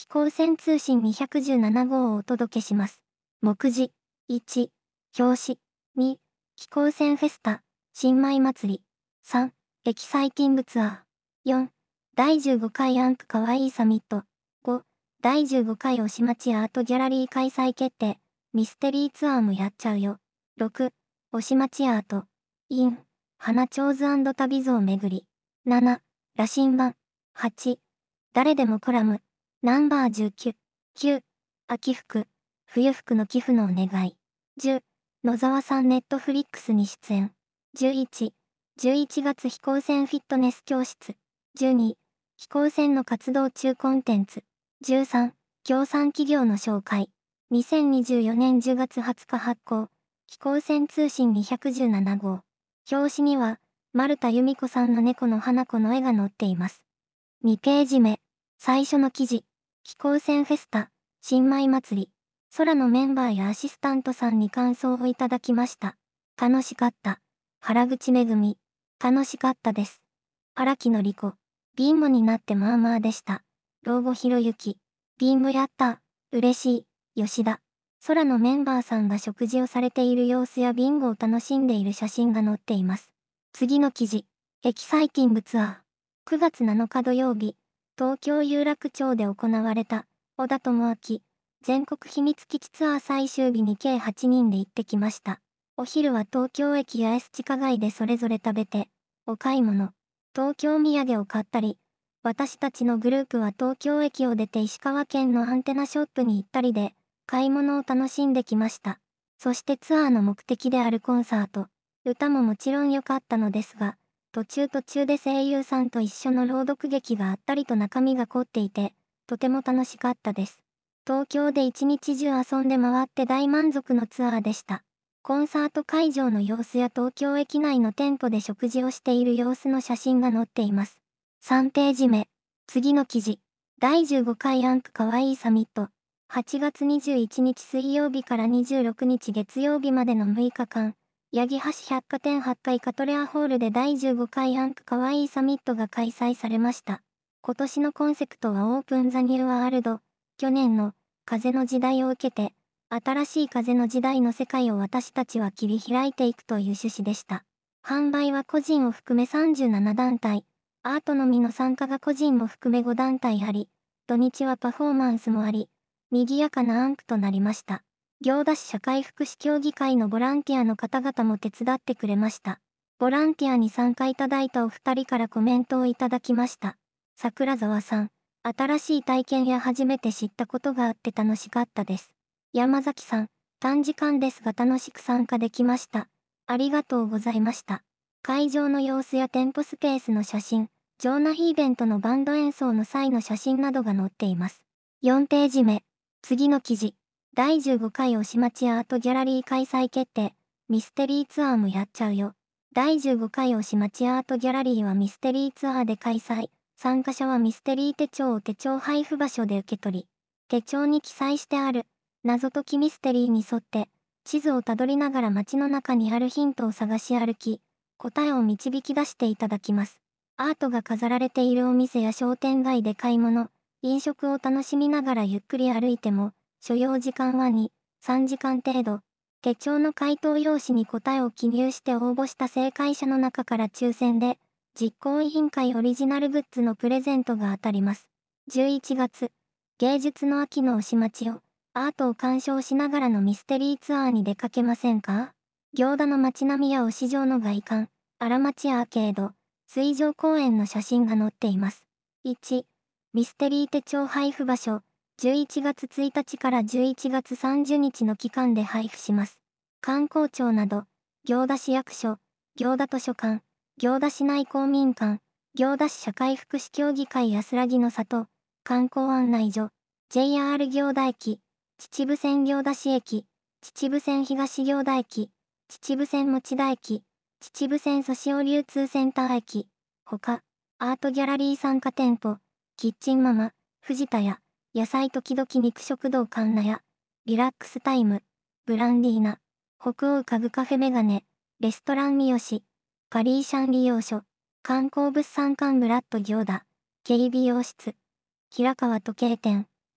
飛行船通信217号をお届けします。目次1、表紙2、飛行船フェスタ、新米祭り3、エキサイティングツアー4、第15回アンクかわいいサミット5、第15回押町アートギャラリー開催決定、ミステリーツアーもやっちゃうよ6、押町アート、イン、花ちょうず&旅像巡り7、羅針盤8、誰でもコラムナンバー19、9、秋服、冬服の寄付のお願い。10、野沢さんネットフリックスに出演。11、11月飛行船フィットネス教室。12、飛行船の活動中コンテンツ。13、協賛企業の紹介。2024年10月20日発行。飛行船通信217号。表紙には、丸田由美子さんの猫の花子の絵が載っています。2ページ目。最初の記事。飛行船フェスタ、新米祭り、空のメンバーやアシスタントさんに感想をいただきました。楽しかった。原口めぐみ。楽しかったです。荒木のりこ。ビンゴになってまあまあでした。老後ひろゆき。ビンゴやった。嬉しい。吉田。空のメンバーさんが食事をされている様子やビンゴを楽しんでいる写真が載っています。次の記事。エキサイティングツアー。9月7日土曜日。東京有楽町で行われた、小田智明、全国秘密基地ツアー最終日に計8人で行ってきました。お昼は東京駅や S 地下街でそれぞれ食べて、お買い物、東京土産を買ったり、私たちのグループは東京駅を出て石川県のアンテナショップに行ったりで、買い物を楽しんできました。そしてツアーの目的であるコンサート、歌ももちろん良かったのですが、途中で声優さんと一緒の朗読劇があったりと中身が凝っていて、とても楽しかったです。東京で一日中遊んで回って大満足のツアーでした。コンサート会場の様子や東京駅内の店舗で食事をしている様子の写真が載っています。3ページ目。次の記事。第15回アンクかわいいサミット。8月21日水曜日から26日月曜日までの6日間。八木橋百貨店8階カトレアホールで第15回アンクかわいいサミットが開催されました。今年のコンセプトはオープンザニューワールド。去年の風の時代を受けて、新しい風の時代の世界を私たちは切り開いていくという趣旨でした。販売は個人を含め37団体、アートのみの参加が個人も含め5団体あり、土日はパフォーマンスもあり、賑やかなアンクとなりました。行田市社会福祉協議会のボランティアの方々も手伝ってくれました。ボランティアに参加いただいたお二人からコメントをいただきました。桜沢さん、新しい体験や初めて知ったことがあって楽しかったです。山崎さん、短時間ですが楽しく参加できました。ありがとうございました。会場の様子や店舗スペースの写真、場内イベントのバンド演奏の際の写真などが載っています。4ページ目。次の記事。第15回押町アートギャラリー開催決定。ミステリーツアーもやっちゃうよ。第15回押町アートギャラリーはミステリーツアーで開催。参加者はミステリー手帳を手帳配布場所で受け取り、手帳に記載してある謎解きミステリーに沿って地図をたどりながら街の中にあるヒントを探し歩き、答えを導き出していただきます。アートが飾られているお店や商店街で買い物、飲食を楽しみながらゆっくり歩いても、所要時間は2、3時間程度。手帳の回答用紙に答えを記入して応募した正解者の中から抽選で、実行委員会オリジナルグッズのプレゼントが当たります。11月、芸術の秋の押町を、アートを鑑賞しながらのミステリーツアーに出かけませんか？行田の街並みや押上の外観、荒町アーケード、水上公園の写真が載っています。1、ミステリー手帳配布場所。11月1日から11月30日の期間で配布します。観光庁など、行田市役所、行田図書館、行田市内公民館、行田市社会福祉協議会安らぎの里、観光案内所、JR 行田駅、秩父線行田市駅、秩父線東行田駅、秩父線持田駅、秩父線ソシオ流通センター駅、ほか、アートギャラリー参加店舗、キッチンママ、藤田屋、野菜時々肉食堂カンナ屋、リラックスタイム、ブランディーナ、北欧家具カフェメガネ、レストラン三好、パリーシャン利用所、観光物産館ブラッド行田、警備洋室、平川時計店、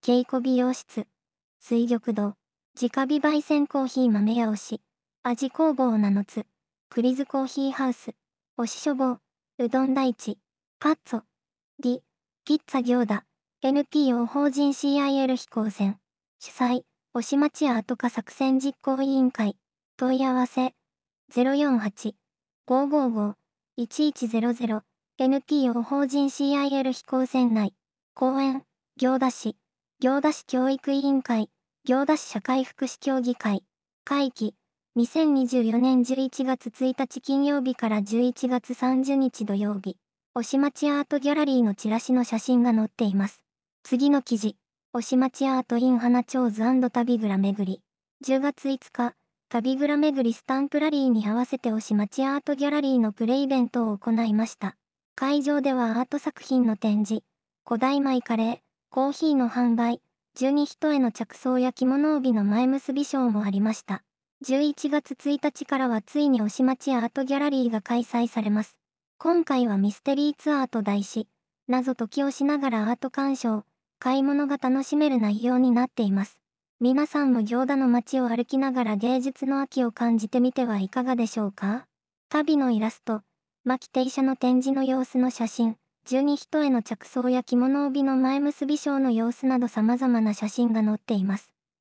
稽古美容室、水玉堂、直火焙煎コーヒー豆屋推し、味工房名のつ、栗津コーヒーハウス、推し書房、うどん大地、パッツォ、ディ、ピッツァ行田、NPO 法人 CIL 飛行船、主催、推し町屋跡家作戦実行委員会、問い合わせ、048-555-1100、NPO 法人 CIL 飛行船内、公園、行田市教育委員会、行田市社会福祉協議会、会期、2024年11月1日金曜日から11月30日土曜日、推し町アートギャラリーのチラシの写真が載っています。次の記事、推し町アート in 花ちょうず&旅蔵巡り。10月5日、旅蔵巡りスタンプラリーに合わせて推し町アートギャラリーのプレイベントを行いました。会場ではアート作品の展示、古代米カレー、コーヒーの販売、十二人への着想や着物帯の前結びショーもありました。11月1日からはついに推し町アートギャラリーが開催されます。今回はミステリーツアーと題し、謎解きをしながらアート鑑賞、買い物が楽しめる内容になっています。皆さんも行田の街を歩きながら芸術の秋を感じてみてはいかがでしょうか？旅のイラスト、牧亭舎の展示の様子の写真、十二人への着想や着物帯の前結びショーの様子など様々な写真が載っています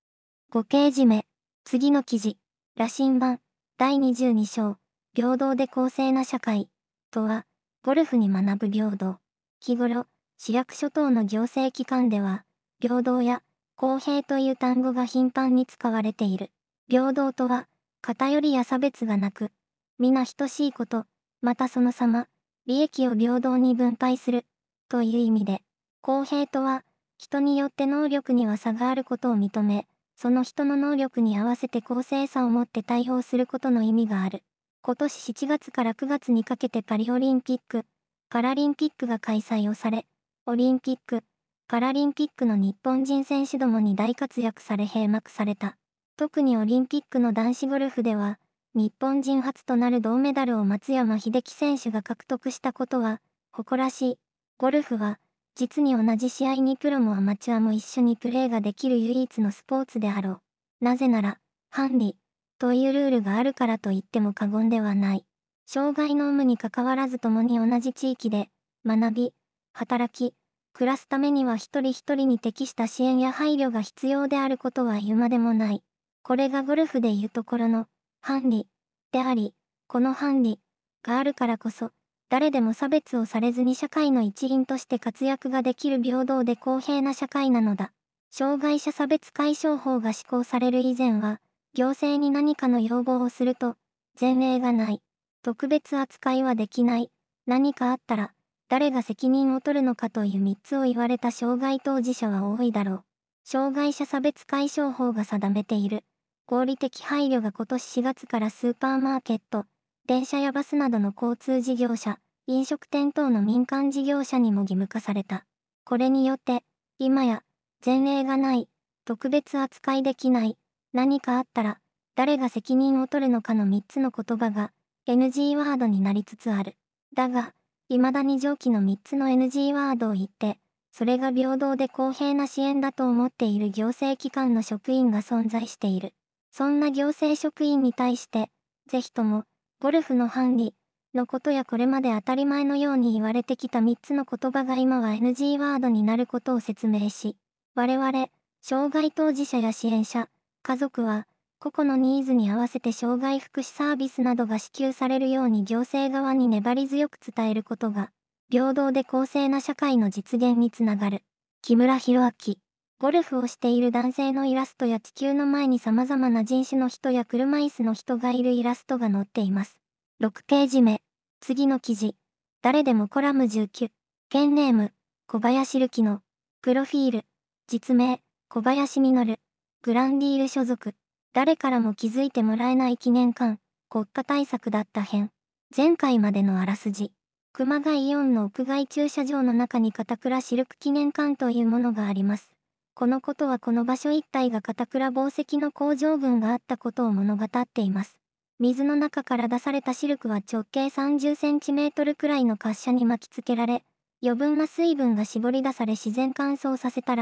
。5ページ目、次の記事、羅針盤、第22章、平等で公正な社会、とは、ゴルフに学ぶ平等。日頃、市役所等の行政機関では、平等や公平という単語が頻繁に使われている。平等とは、偏りや差別がなく、皆等しいこと、またその様、利益を平等に分配する、という意味で、公平とは、人によって能力には差があることを認め、その人の能力に合わせて公正さをもって対応することの意味がある。今年7月から9月にかけてパリオリンピック、パラリンピックが開催をされ、オリンピック、パラリンピックの日本人選手どもに大活躍され閉幕された。特にオリンピックの男子ゴルフでは、日本人初となる銅メダルを松山英樹選手が獲得したことは、誇らしい。ゴルフは、実に同じ試合にプロもアマチュアも一緒にプレーができる唯一のスポーツであろう。なぜなら、ハンディ、というルールがあるからと言っても過言ではない。障害の有無にかかわらず共に同じ地域で、学び、働き、暮らすためには一人一人に適した支援や配慮が必要であることは言うまでもない。これがゴルフでいうところの、ハンディ、であり、このハンディ、があるからこそ、誰でも差別をされずに社会の一員として活躍ができる平等で公平な社会なのだ。障害者差別解消法が施行される以前は、行政に何かの要望をすると、前例がない。特別扱いはできない。何かあったら、誰が責任を取るのかという3つを言われた障害当事者は多いだろう。障害者差別解消法が定めている。合理的配慮が今年4月からスーパーマーケット、電車やバスなどの交通事業者、飲食店等の民間事業者にも義務化された。これによって、今や、前例がない、特別扱いできない、何かあったら、誰が責任を取るのかの3つの言葉が、NG ワードになりつつある。だが、未だに上記の3つの NG ワードを言って、それが平等で公平な支援だと思っている行政機関の職員が存在している。そんな行政職員に対して、ぜひとも、ゴルフのハンディのことやこれまで当たり前のように言われてきた3つの言葉が今は NG ワードになることを説明し、我々、障害当事者や支援者、家族は、個々のニーズに合わせて障害福祉サービスなどが支給されるように行政側に粘り強く伝えることが、平等で公正な社会の実現につながる。木村博明。ゴルフをしている男性のイラストや地球の前に様々な人種の人や車椅子の人がいるイラストが載っています。6ページ目。次の記事。誰でもコラム19。ペンネーム、小林るきの。プロフィール。実名、小林実。グランディール所属。誰からも気づいてもらえない記念館。国家対策だった編。前回までのあらすじ。熊谷イオンの屋外駐車場の中に片倉シルク記念館というものがあります。このことはこの場所一帯が片倉紡績の工場群があったことを物語っています。水の中から出されたシルクは直径30センチメートルくらいの滑車に巻きつけられ、余分な水分が絞り出され自然乾燥させたら、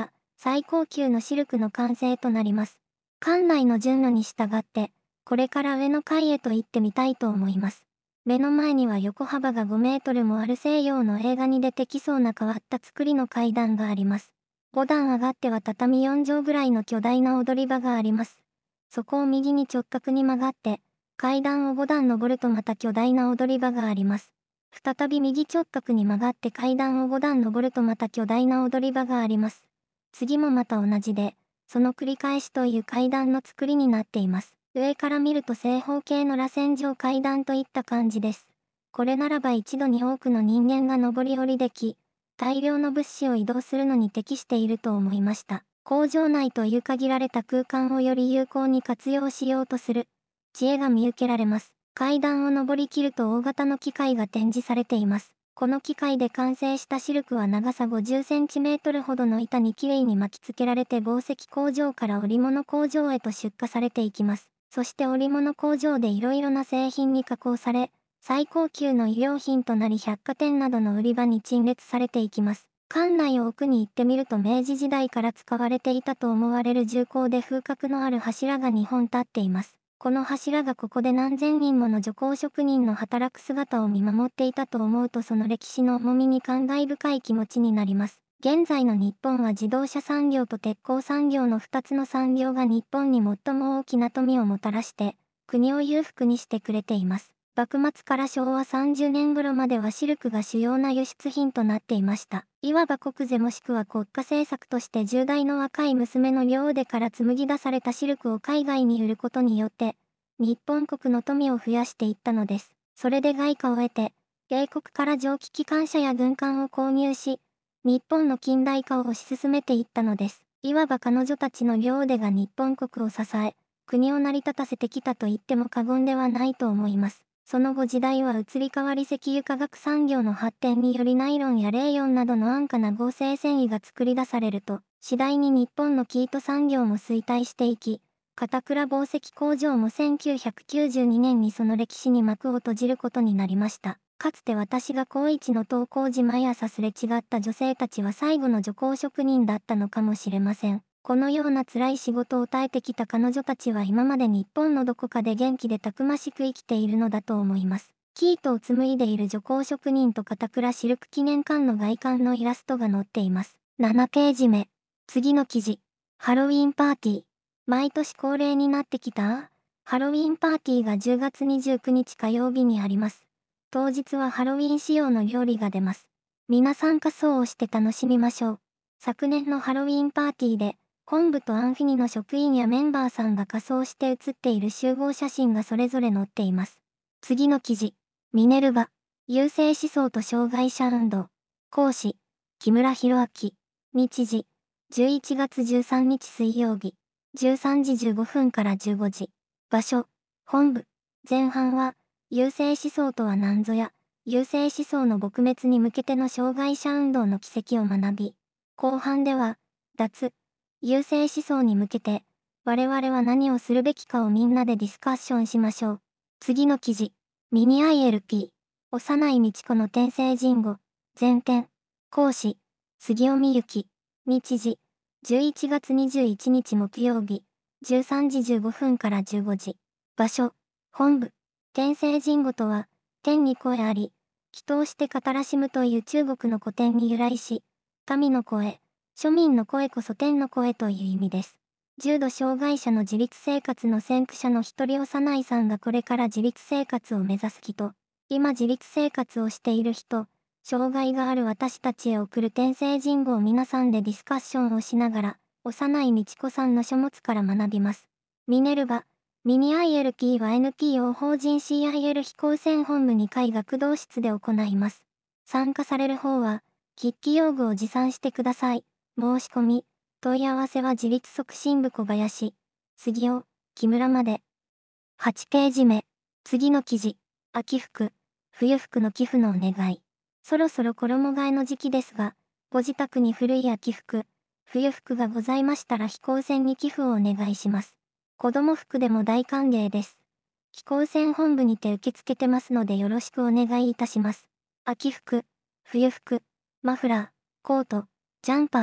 最高級のシルクの完成となります。館内の順路に従って、これから上の階へと行ってみたいと思います。目の前には横幅が5メートルもある西洋の映画に出てきそうな変わった作りの階段があります。5段上がっては畳4畳ぐらいの巨大な踊り場があります。そこを右に直角に曲がって、階段を5段登るとまた巨大な踊り場があります。再び右直角に曲がって階段を5段登るとまた巨大な踊り場があります。次もまた同じで、その繰り返しという階段の作りになっています。上から見ると正方形の螺旋状階段といった感じです。これならば一度に多くの人間が上り下りでき、大量の物資を移動するのに適していると思いました。工場内という限られた空間をより有効に活用しようとする知恵が見受けられます。階段を上りきると大型の機械が展示されています。この機械で完成したシルクは長さ50センチメートルほどの板にきれいに巻き付けられて紡績工場から織物工場へと出荷されていきます。そして織物工場でいろいろな製品に加工され、最高級の衣料品となり百貨店などの売り場に陳列されていきます。館内を奥に行ってみると明治時代から使われていたと思われる重厚で風格のある柱が2本立っています。この柱がここで何千人もの女工職人の働く姿を見守っていたと思うとその歴史の重みに感慨深い気持ちになります。現在の日本は自動車産業と鉄鋼産業の2つの産業が日本に最も大きな富をもたらして、国を裕福にしてくれています。幕末から昭和30年頃まではシルクが主要な輸出品となっていました。いわば国是もしくは国家政策として10代の若い娘の両腕から紡ぎ出されたシルクを海外に売ることによって、日本国の富を増やしていったのです。それで外貨を得て、英国から蒸気機関車や軍艦を購入し、日本の近代化を推し進めていったのです。いわば彼女たちの両腕が日本国を支え、国を成り立たせてきたと言っても過言ではないと思います。その後時代は移り変わり石油化学産業の発展によりナイロンやレーヨンなどの安価な合成繊維が作り出されると、次第に日本の生糸産業も衰退していき、片倉紡績工場も1992年にその歴史に幕を閉じることになりました。かつて私が高一の登校時毎朝すれ違った女性たちは最後の女工職人だったのかもしれません。このような辛い仕事を耐えてきた彼女たちは今まで日本のどこかで元気でたくましく生きているのだと思います。生糸を紡いでいる女工職人と片倉シルク記念館の外観のイラストが載っています。7ページ目。次の記事。ハロウィンパーティー。毎年恒例になってきたハロウィンパーティーが10月29日火曜日にあります。当日はハロウィン仕様の料理が出ます。皆さん仮装をして楽しみましょう。昨年のハロウィンパーティーで、本部とアンフィニの職員やメンバーさんが仮装して写っている集合写真がそれぞれ載っています。次の記事。ミネルヴァ。優生思想と障害者運動。講師。木村博明。日時。11月13日水曜日。13時15分から15時。場所。本部。前半は、優生思想とは何ぞや、優生思想の撲滅に向けての障害者運動の軌跡を学び。後半では、脱。優生思想に向けて、我々は何をするべきかをみんなでディスカッションしましょう。次の記事。ミニ ILP。幼い道子の転生人語。前編。講師。杉尾美幸。日時。11月21日木曜日。13時15分から15時。場所。本部。転生人語とは、天に声あり、祈祷して語らしむという中国の古典に由来し、神の声。庶民の声こそ天の声という意味です。重度障害者の自立生活の先駆者の一人幼いさんがこれから自立生活を目指す人、今自立生活をしている人、障害がある私たちへ送る転生人語を皆さんでディスカッションをしながら、幼い道子さんの書物から学びます。ミネルヴァ、ミニ ILP は NPO 法人 CIL 非公選本部2階学童室で行います。参加される方は、筆記用具を持参してください。申し込み、問い合わせは自立促進部小林、杉尾、木村まで。8ページ目。次の記事。秋服、冬服の寄付のお願い。そろそろ衣替えの時期ですが、ご自宅に古い秋服、冬服がございましたら非公選に寄付をお願いします。子供服でも大歓迎です。非公選本部にて受け付けてますのでよろしくお願いいたします。秋服、冬服、マフラー、コート、ジャンパー、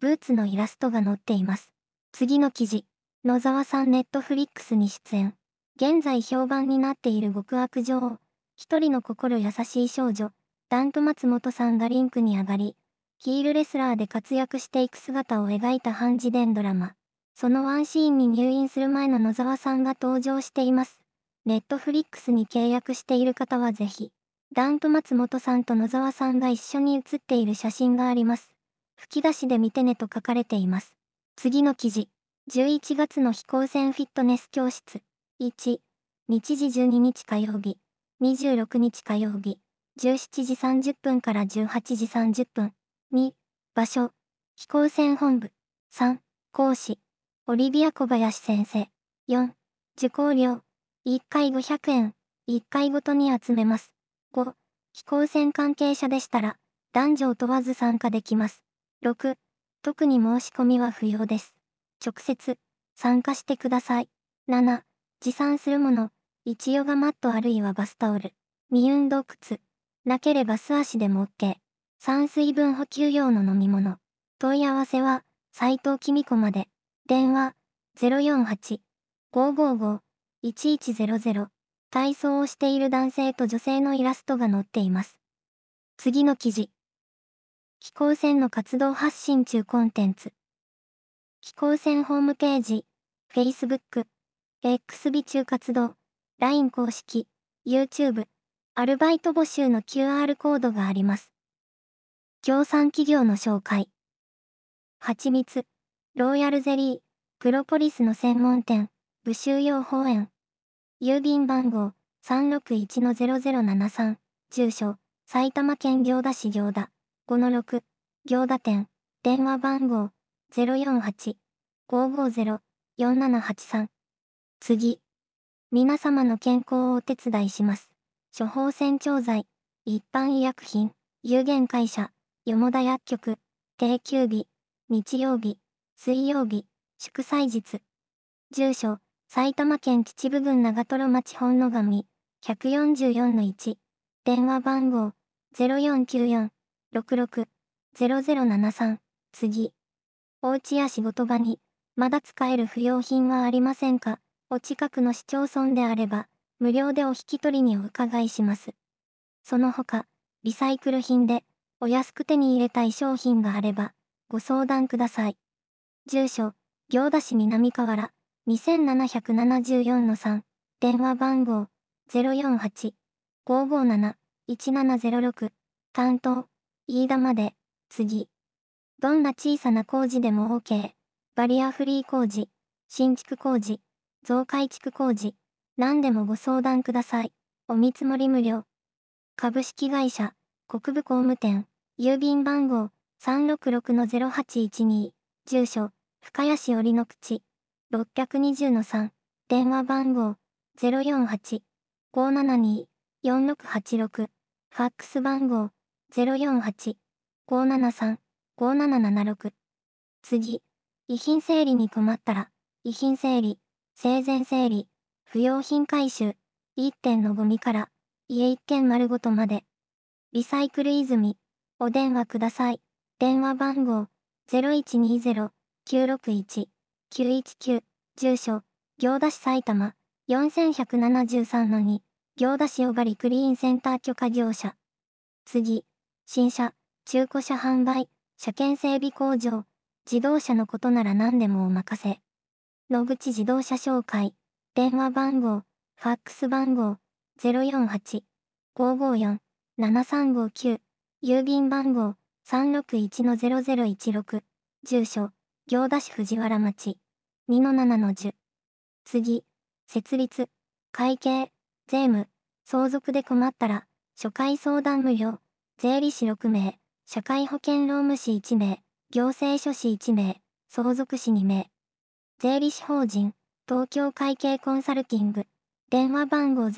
ブーツのイラストが載っています。次の記事。野沢さんネットフリックスに出演。現在評判になっている極悪女王。一人の心優しい少女。ダンプ松本さんがリンクに上がり、ヒールレスラーで活躍していく姿を描いた半自伝ドラマ。そのワンシーンに入院する前の野沢さんが登場しています。ネットフリックスに契約している方はぜひ。ダンプ松本さんと野沢さんが一緒に写っている写真があります。吹き出しで見てねと書かれています。次の記事。11月の飛行船フィットネス教室。1、日時12日火曜日、26日火曜日、17時30分から18時30分。2、場所、飛行船本部。3、講師、オリビア小林先生。4、受講料、1回500円、1回ごとに集めます。5、飛行船関係者でしたら、男女を問わず参加できます。6、特に申し込みは不要です。直接、参加してください。7、持参するもの、1ヨガマットあるいはバスタオル、2運動靴、なければ素足でも OK。3水分補給用の飲み物。問い合わせは、斉藤き子まで。電話、048-555-1100。体操をしている男性と女性のイラストが載っています。次の記事。飛行船の活動発信中コンテンツ。飛行船ホームページ、Facebook、X 備中活動、LINE 公式、YouTube、アルバイト募集の QR コードがあります。協賛企業の紹介。はちみつ、ローヤルゼリー、プロポリスの専門店、武州用法園。郵便番号、361-0073、住所、埼玉県行田市行田、5-6、行田店、電話番号、048-550-4783。次。皆様の健康をお手伝いします。処方箋調剤、一般医薬品、有限会社、よもだ薬局、定休日、日曜日、水曜日、祝祭日。住所、埼玉県秩父郡長瀞町本野上、144-1。電話番号、0494-66-0073。次。お家や仕事場に、まだ使える不要品はありませんか？お近くの市町村であれば、無料でお引き取りにお伺いします。その他、リサイクル品で、お安く手に入れたい商品があれば、ご相談ください。住所、行田市南河原、2774-3。電話番号、048-557-1706。担当、飯田まで、次。どんな小さな工事でも OK。バリアフリー工事、新築工事、増改築工事、何でもご相談ください。お見積もり無料。株式会社、国分工務店、郵便番号、366-0812。住所、深谷市折の口、620-3。電話番号、048-572-4686。ファックス番号、048-573-5776。次。遺品整理に困ったら、遺品整理、生前整理、不用品回収、一点のゴミから、家一軒丸ごとまで。リサイクル泉、お電話ください。電話番号、0120-961-919。住所、行田市埼玉、4173-2。行田市小狩クリーンセンター許可業者。次。新車、中古車販売、車検整備工場。自動車のことなら何でもお任せ。野口自動車紹介。電話番号、ファックス番号、048-554-7359。郵便番号、361-0016。住所、行田市藤原町、2-7-10。次。設立、会計、税務、相続で困ったら、初回相談無料。税理士6名、社会保険労務士1名。行政書士1名、相続士2名。税理士法人、東京会計コンサルティング。電話番号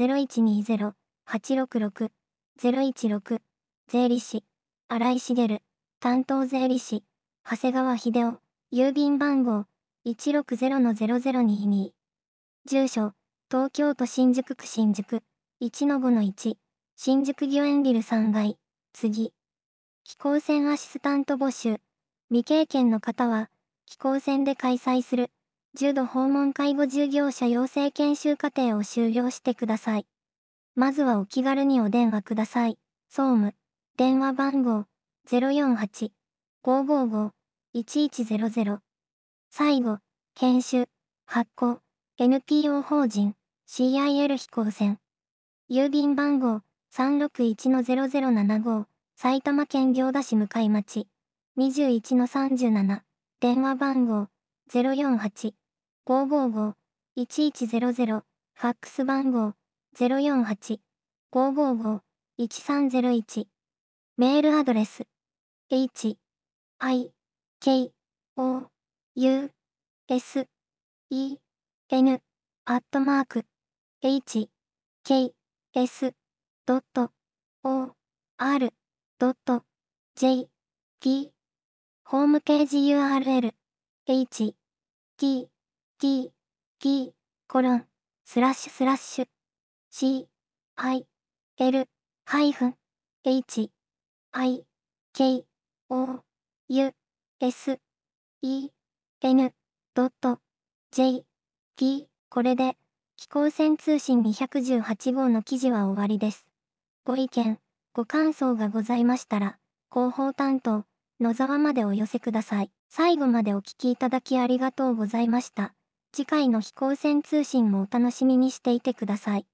0120-866-016。税理士、新井茂。担当税理士、長谷川秀夫。郵便番号、160-0022。住所、東京都新宿区新宿、1-5-1。新宿御苑ビル3階。次。飛行船アシスタント募集。 未経験の方は、飛行船で開催する、重度訪問介護従業者養成研修課程を修了してください。まずはお気軽にお電話ください。総務、電話番号、048-555-1100。最後、研修、発行、NPO 法人、CIL 飛行船。郵便番号、361-0075、埼玉県行田市向町、21-37、電話番号、048-555-1100、ファックス番号、048-555-1301。メールアドレス、h, i, k, o, u, s, e, n, アットマーク、h, k, s, ドット、o, r, ドット、j, p、ホームページ URL、h, t, t, p、コロン、スラッシュスラッシュ、c, i, l, ハイフン、h, i, k, o, u, s, e, n, ドット、j, p、これで、飛行船通信218号の記事は終わりです。ご意見、ご感想がございましたら、広報担当、野沢までお寄せください。最後までお聞きいただきありがとうございました。次回の飛行船通信もお楽しみにしていてください。